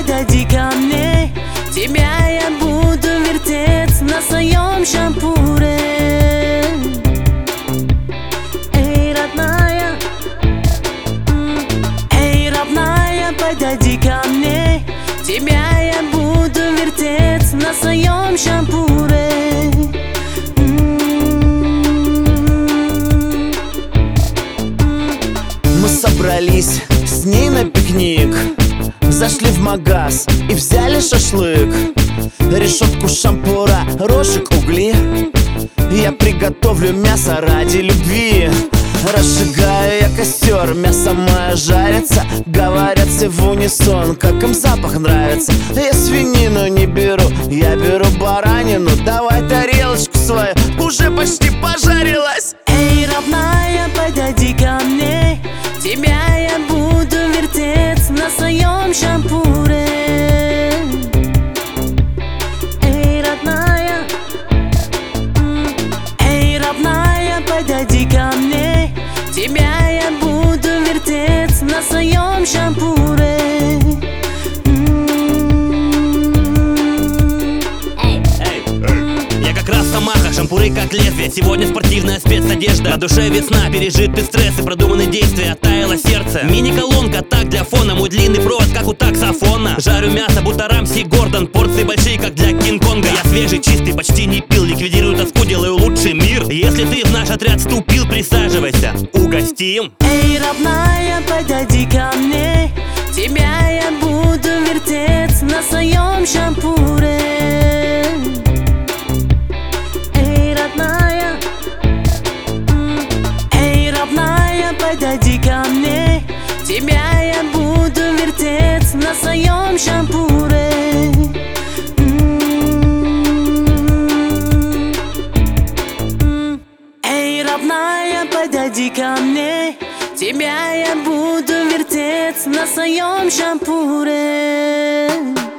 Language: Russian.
подойди ко мне. Тебя я буду вертеть на своем шампуре. Эй, родная, подойди ко мне. Тебя я буду вертеть на своем шампуре. Мы собрались с ней на пикник, зашли в магаз и взяли шашлык. Решетку шампура, рожек угли. Я приготовлю мясо ради любви. Разжигаю я костер, мясо мое жарится. Говорят все в унисон, как им запах нравится. Я свинину не беру, я беру баранину. Давай тарелочку свою, уже почти пожарилась. Эй, родная, подойди ко мне. Тебя я буду вертеть на своем шампуре. Эй, родная, подойди ко мне. Тебя я буду вертеть на своем шампуре. Я как раз Самаха, шампуры как лезвие. Сегодня спортивная спецодежда. На душе весна, пережиты стрессы, продуманные действия, оттаяло сердце. Мини-колонка, так для фона. Мой длинный провод, как у таксофона. Жарю мясо, будто Рамси Гордон. Порции большие, как для Кинг-Конга. Я свежий, чистый, почти не пил. Ликвидирую тоску, делаю лучший мир. Если ты в наш отряд вступил, присаживайся, угостим. Эй, родная, подойди ко мне. Тебя я буду вертеть на своем шампуре. Подойди ко мне. Тебя я буду вертеть на своем шампуре. Эй, родная, подойди ко мне. Тебя я буду вертеть на своем шампуре.